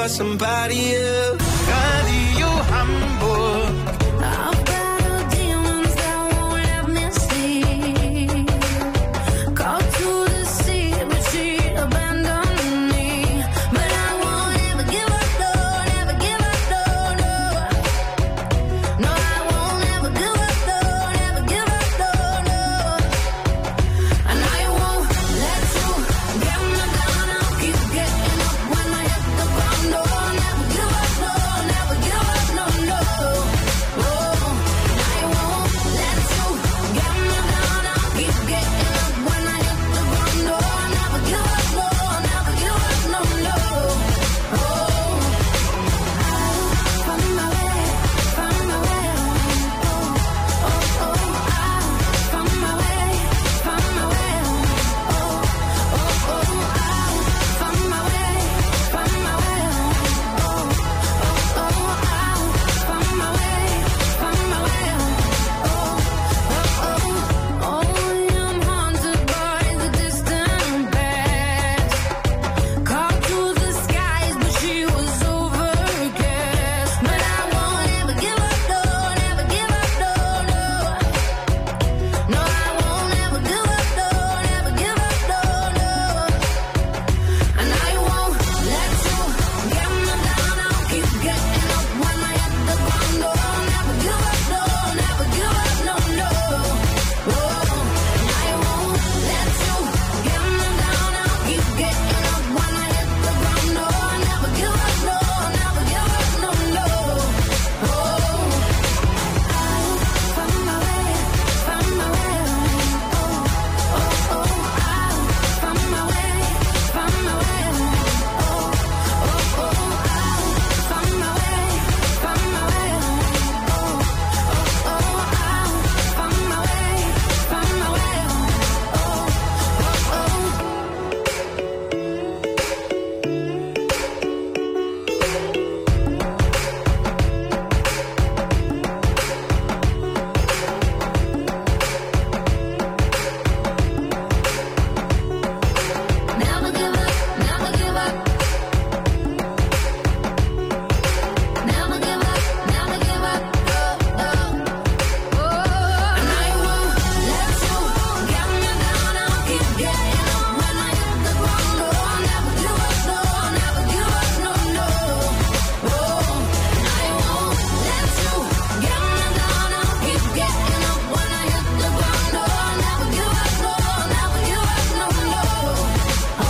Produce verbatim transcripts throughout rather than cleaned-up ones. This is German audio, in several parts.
for somebody else. Radio Hamburg. I've battled demons that won't let me sleep. Called to the sea, but she abandoned me. But I won't ever give up, no, never give up, no, no. No, I won't ever give up, no, never give up, no, no. And I won't let you get me down. I'll keep getting up when I hit the ground. No, I'll never give up, no, never give up, no, no. Oh, and I won't let you get me down. I'll keep getting up when I hit the ground. No, I'll never give up, no, never give up, no, no. Oh, I'll find my way, find my way. Oh, oh, oh, I'll find my way, find my way. Oh, oh, oh, I'll find my way, find my way. Oh, oh, oh, I'll find my way, find my way. Oh, oh, oh, I'm haunted by the distant past. Called to the skies, but she was overcast. But I won't ever give up, no, never give up, no, no. No, I won't ever give up, no, never give up, no, no. And I won't let you get me down. I'll keep getting up when I hit the ground. No, I'll never give up, no, never give up, no, no. Oh, and I won't let you get me down. I'll keep getting up when I hit the ground. No, I'll never give up, no, never give up, no, no. Oh, I'll find my way, find my way. Oh, oh, oh, I'll find my way, find my way. Oh, oh, oh, I'll find my way, find my way. Oh, oh, oh, I'll find my way, find my way. Never give up, never give up. Never give up, never give up. Oh, oh. Oh, and I won't let you get me down. I'll keep getting up when I hit the ground. No, I'll never give up, no, I'll never give up, no, no. Oh, and I won't let you get me down. I'll keep getting up when I hit the ground. No, I'll never give up, no, I'll never give up, no, no. Oh,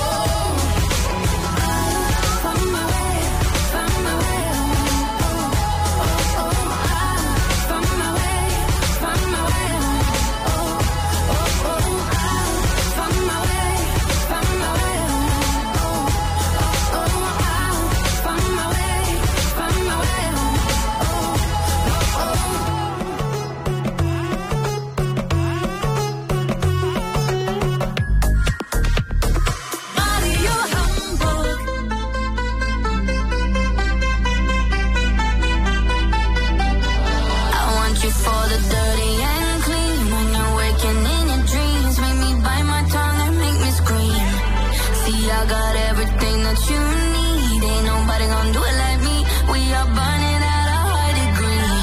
I'll find my way, find my way. Oh, oh, oh, I'll find my way, find my way. Oh, oh, oh, I'll find my way, find my way. Oh, oh, oh, I'll find my way, find my way. Radio Hamburg. I want you for the dirty and clean. When you're waking in your dreams, make me bite my tongue and make me scream. See, I got everything that you need. Ain't nobody gonna do it like me. We are burning at a high degree.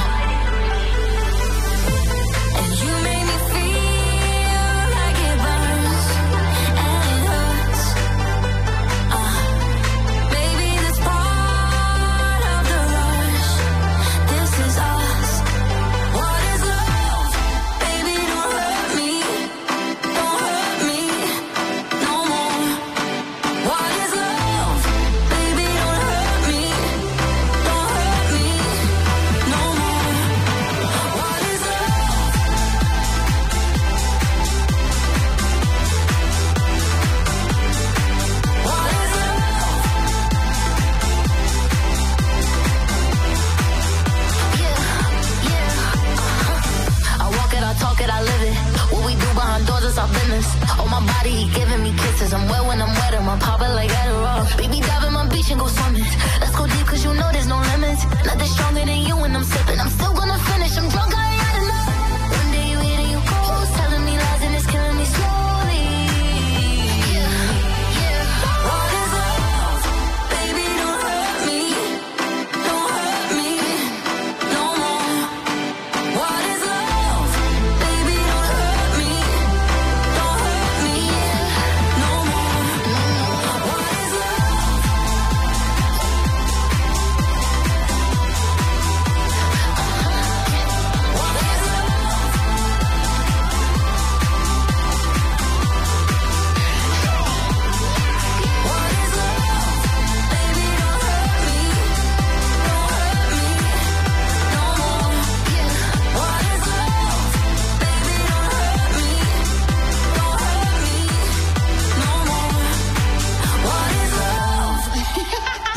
And you make me feel like it burns and it hurts. Uh, baby, this part of the rush. This is us. What is love? Baby, don't hurt me. Don't hurt me no more. What is love? Baby, don't hurt me. Don't hurt me no more. What is love? What is love? Yeah, yeah. I walk it, I talk it, I live it. What we do behind doors is our business. On my body, he giving me kisses. I'm wet when I'm wet, I'm popping like Adderall. Baby, dive in my beach and go swimming. Let's go deep, cause you know there's no limits. Nothing stronger than you when I'm sipping. I'm still gonna finish, I'm drunk, I ain't had enough. One day you eat and you go, telling me lies and it's killing me slowly. Yeah, yeah. What is love? Baby, don't hurt me.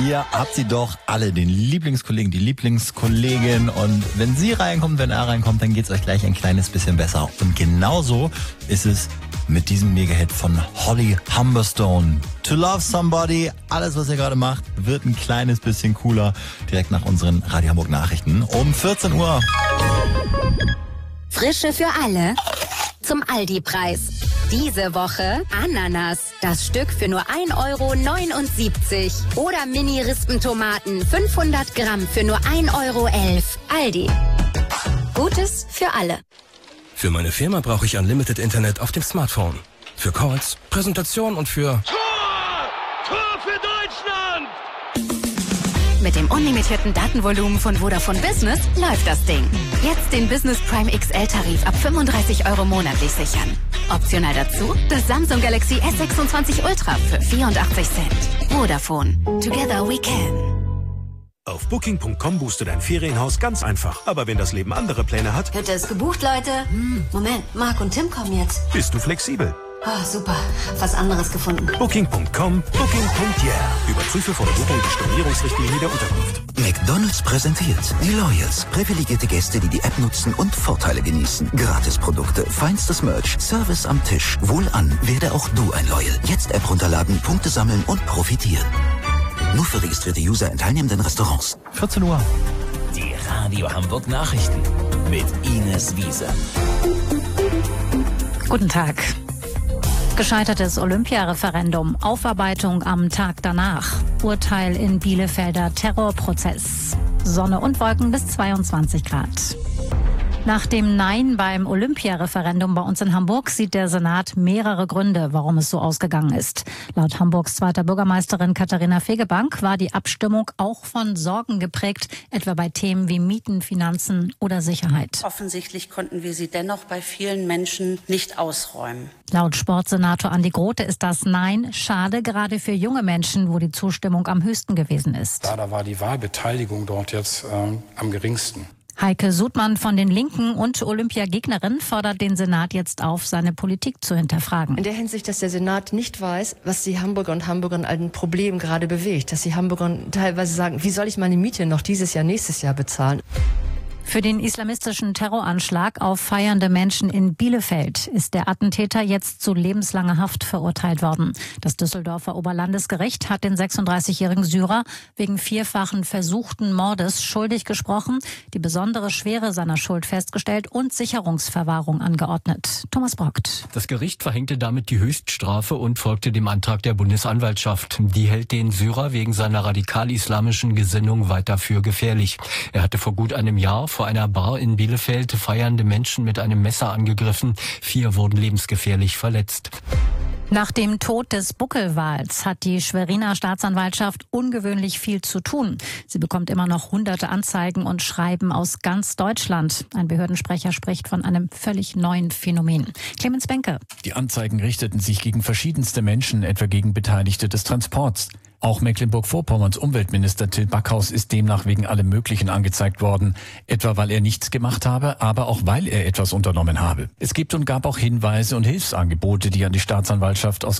Ihr habt sie doch alle, den Lieblingskollegen, die Lieblingskollegin. Und wenn sie reinkommt, wenn er reinkommt, dann geht's euch gleich ein kleines bisschen besser. Und genauso ist es mit diesem Mega-Hit von Holly Humberstone. To Love Somebody, alles was ihr gerade macht, wird ein kleines bisschen cooler. Direkt nach unseren Radio Hamburg Nachrichten um vierzehn Uhr. Frische für alle zum Aldi-Preis. Diese Woche Ananas, das Stück für nur ein Euro neunundsiebzig. Oder Mini-Rispentomaten, fünfhundert Gramm für nur ein Euro elf. Aldi. Gutes für alle. Für meine Firma brauche ich Unlimited Internet auf dem Smartphone. Für Calls, Präsentation und für... Tor! Tor für Deutschland! Mit dem unlimitierten Datenvolumen von Vodafone Business läuft das Ding. Jetzt den Business Prime X L-Tarif ab fünfunddreißig Euro monatlich sichern. Optional dazu das Samsung Galaxy S sechsundzwanzig Ultra für vierundachtzig Cent. Vodafone. Together we can. Auf Booking Punkt com buchst du dein Ferienhaus ganz einfach. Aber wenn das Leben andere Pläne hat, Hütte ist gebucht, Leute. Hm, Moment, Marc und Tim kommen jetzt. bist du flexibel. Oh, super. Was anderes gefunden. Booking Punkt com, Booking Punkt yeah. Überprüfe vor der Buchung die Stornierungsrichtlinie der Unterkunft. McDonald's präsentiert die Loyals. Privilegierte Gäste, die die App nutzen und Vorteile genießen. Gratisprodukte, feinstes Merch, Service am Tisch. Wohlan, werde auch du ein Loyal. Jetzt App runterladen, Punkte sammeln und profitieren. Nur für registrierte User in teilnehmenden Restaurants. vierzehn Uhr. Die Radio Hamburg Nachrichten mit Ines Wiese. Guten Tag. Gescheitertes Olympiareferendum, Aufarbeitung am Tag danach, Urteil in Bielefelder Terrorprozess, Sonne und Wolken bis zweiundzwanzig Grad. Nach dem Nein beim Olympiareferendum bei uns in Hamburg sieht der Senat mehrere Gründe, warum es so ausgegangen ist. Laut Hamburgs zweiter Bürgermeisterin Katharina Fegebank war die Abstimmung auch von Sorgen geprägt, etwa bei Themen wie Mieten, Finanzen oder Sicherheit. Offensichtlich konnten wir sie dennoch bei vielen Menschen nicht ausräumen. Laut Sportsenator Andi Grote ist das Nein schade, gerade für junge Menschen, wo die Zustimmung am höchsten gewesen ist. Da, da war die Wahlbeteiligung dort jetzt äh, am geringsten. Heike Sudmann von den Linken und Olympiagegnerin fordert den Senat jetzt auf, seine Politik zu hinterfragen. In der Hinsicht, dass der Senat nicht weiß, was die Hamburger und Hamburgerinnen an Problem gerade bewegt. Dass die Hamburger teilweise sagen, wie soll ich meine Miete noch dieses Jahr, nächstes Jahr bezahlen? Für den islamistischen Terroranschlag auf feiernde Menschen in Bielefeld ist der Attentäter jetzt zu lebenslanger Haft verurteilt worden. Das Düsseldorfer Oberlandesgericht hat den sechsunddreißigjährigen Syrer wegen vierfachen versuchten Mordes schuldig gesprochen, die besondere Schwere seiner Schuld festgestellt und Sicherungsverwahrung angeordnet. Thomas Brockt. Das Gericht verhängte damit die Höchststrafe und folgte dem Antrag der Bundesanwaltschaft. Die hält den Syrer wegen seiner radikal-islamischen Gesinnung weiter für gefährlich. Er hatte vor gut einem Jahr vor einer Bar in Bielefeld feiernde Menschen mit einem Messer angegriffen. Vier wurden lebensgefährlich verletzt. Nach dem Tod des Buckelwals hat die Schweriner Staatsanwaltschaft ungewöhnlich viel zu tun. Sie bekommt immer noch hunderte Anzeigen und Schreiben aus ganz Deutschland. Ein Behördensprecher spricht von einem völlig neuen Phänomen. Clemens Benke. Die Anzeigen richteten sich gegen verschiedenste Menschen, etwa gegen Beteiligte des Transports. Auch Mecklenburg-Vorpommerns Umweltminister Till Backhaus ist demnach wegen allem Möglichen angezeigt worden. Etwa weil er nichts gemacht habe, aber auch weil er etwas unternommen habe. Es gibt und gab auch Hinweise und Hilfsangebote, die an die Staatsanwaltschaft aus